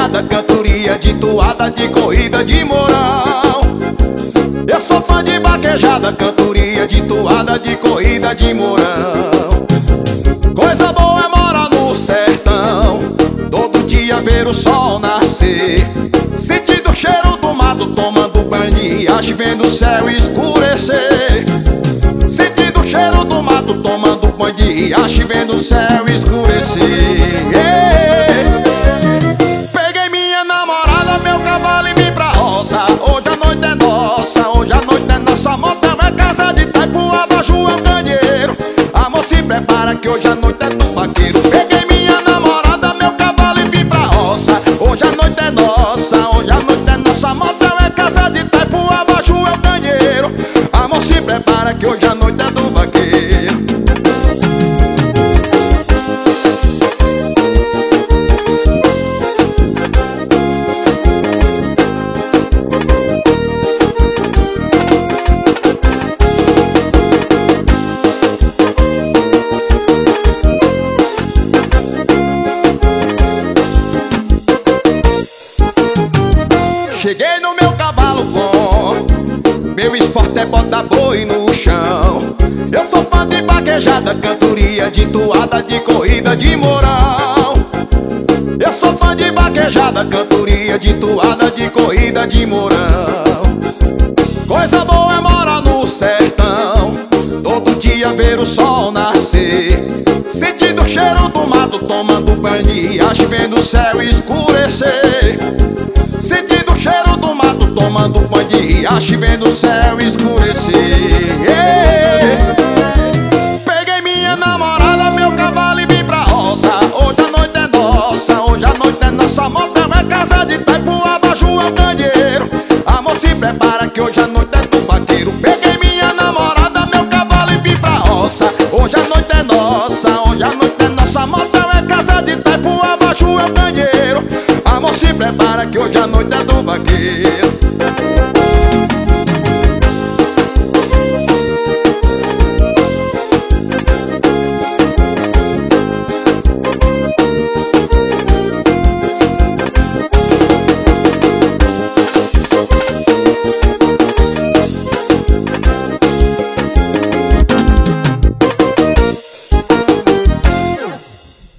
vaquejada, cantoria de toada, de corrida, de morão. Eu sou fã de vaquejada, cantoria de toada, de corrida, de morão. Coisa boa é morar no sertão, todo dia ver o sol nascer, sentindo o cheiro do mato, tomando banho de riacho, vendo o céu escurecer. Sentindo o cheiro do mato, tomando banho de riacho, vendo o céu escurecer. Peguei minha namorada, meu cavalo e vim pra roça. Hoje a noite é nossa, hoje a noite é nossa. Motel é casa de Itaipuaba, João Candeeiro. Amor, se prepara que hoje a noite é do vaqueiro. Peguei minha namorada, meu cavalo e vim pra roça. Hoje a noite é nossa, hoje a noite é nossa. Motel é casa de Itaipuaba, João Candeeiro. Amor, se prepara que hoje a noite é do vaqueiro. Cheguei no meu cavalo bom, meu esporte é botar boi no chão. Eu sou fã de vaquejada, cantoria de toada, de corrida, de morão. Eu sou fã de vaquejada, cantoria de toada, de corrida, de morão. Coisa boa é morar no sertão, todo dia ver o sol nascer, sentindo o cheiro do mato, tomando banho de riacho, vendo o céu escurecer. Sentindo o cheiro do mato, tomando banho de riacho, vendo o céu escurecer. Peguei minha namorada, meu cavalo e vim pra roça. Hoje a noite é nossa, hoje a noite é nossa. Motel é casa de Itaipuaba, João Candeeiro. Amor, se prepara que hoje a noite é do vaqueiro. Peguei minha namorada, meu cavalo e vim pra roça. Hoje a noite é nossa, hoje a noite é nossa. Motel é casa de Itaipuaba, João Candeeiro. Amor, se prepara que hoje a noite é do vaqueiro.